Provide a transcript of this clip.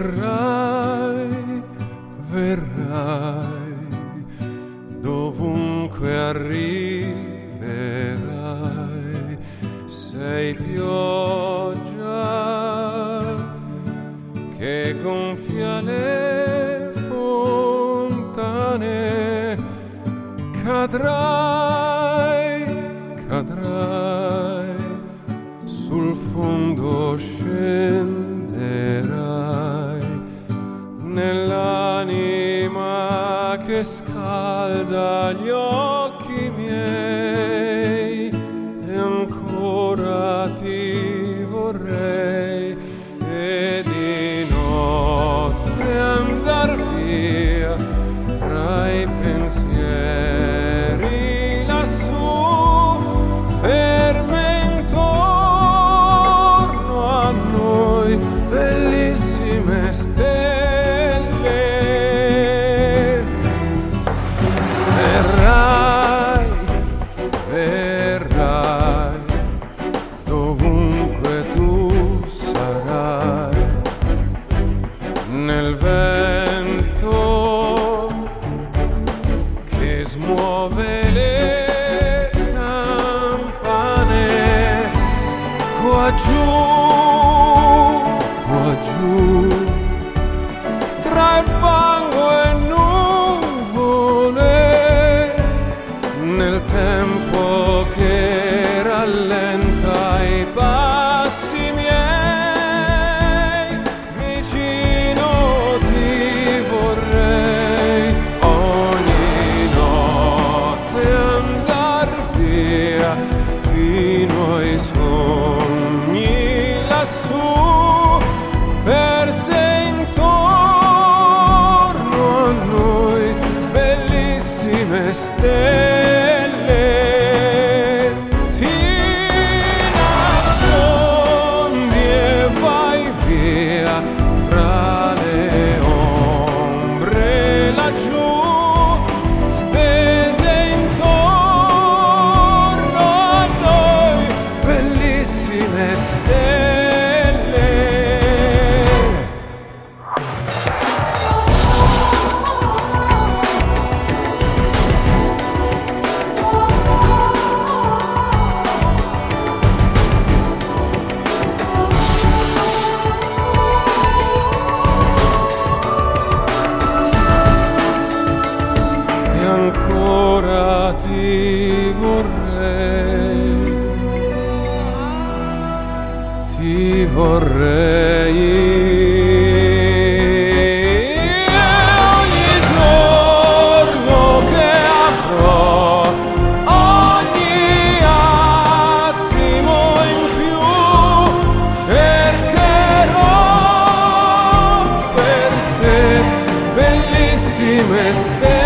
Verrai, verrai, dovunque arriverai, sei pioggia che gonfia le fontane, cadrai, cadrai, sul fondo scenderai, nell'anima che scalda gli occhi miei, e ancora ti vorrei, e di notte andar via tra i pensieri lassù, ferme intorno a noi bellissime stelle. Verrai, verrai, dovunque tu sarai, nel vento che smuove le campane, qua giù, tra il fango e nuvole, nel tempo che rallenta i passi miei, vicino ti vorrei, ogni notte andar via fino ai sogni lassù, perse intorno a noi bellissime stelle. Ti nascondi e vai via tra le ombre laggiù, stese intorno a noi bellissime stelle. Ancora ti vorrei, e ogni giorno che avrò, ogni attimo in più, cercherò per te bellissime stelle.